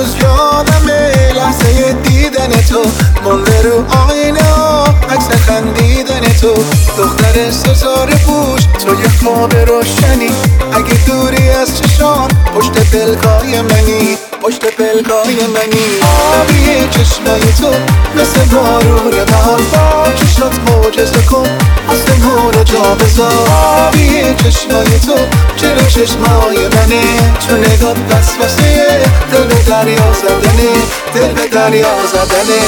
هنوز یادمه لحظه دیدن تو، مونده رو آینه ها عکس خندیدن تو. دختر ستاره پوش تو یه خواب روشنی، اگه دوری از چشام پشت پلکای منی، پشت پلکای منی. آبی چشمای تو مثل بارون بهار، با چشات معجزه کن آسمون رو جا بذار. آبی چشمای تو جلو چشمای منه، تو نگات وسوسه دل به دریا زدنه، دل به دریا زدنه.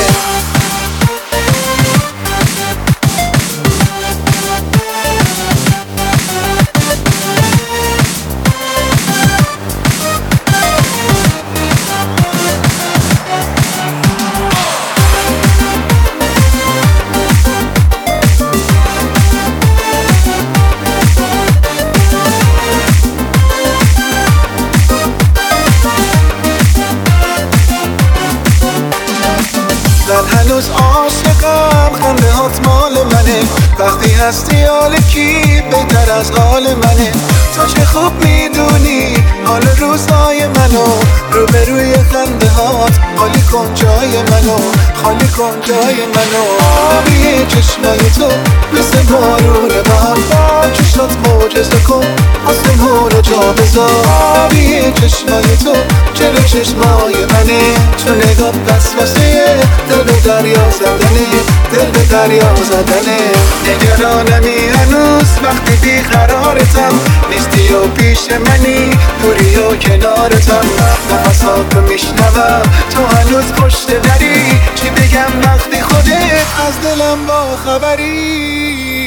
من هنوز عاشقم، خنده هات مال منه، وقتی هستی حال کی بهتر از حال منه. تو چه خوب میدونی حال روزای منو، روبروی خنده هات خالی کن جای منو، خالی کن جای منو. آبی چشمای تو مثل بارون بهار، با چشات معجزه کن آسمون رو جا بذار. آبی چشمای تو جلو چشمای منه، تو نگات وسوسه دل به دریا زدنه، دل به دریا زدنه. نگرانمی هنوز وقتی بیقرارتم، نیستی و پیش منی دوری و کنارتم. نفساتو میشنوم تو هنوز پشت دری، چی بگم وقتی خودت از دلم با خبری.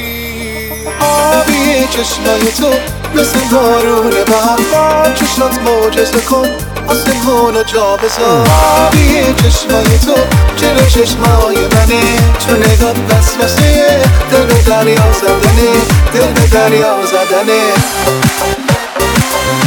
آبی چشمای تو مثل بارون بهار، با چشات معجزه کن آسمون رو جا بذار. آبی چشمای تو جلو چشمای منه، تو نگات وسوسه دل به دریا زدنه، دل به دریا زدنه.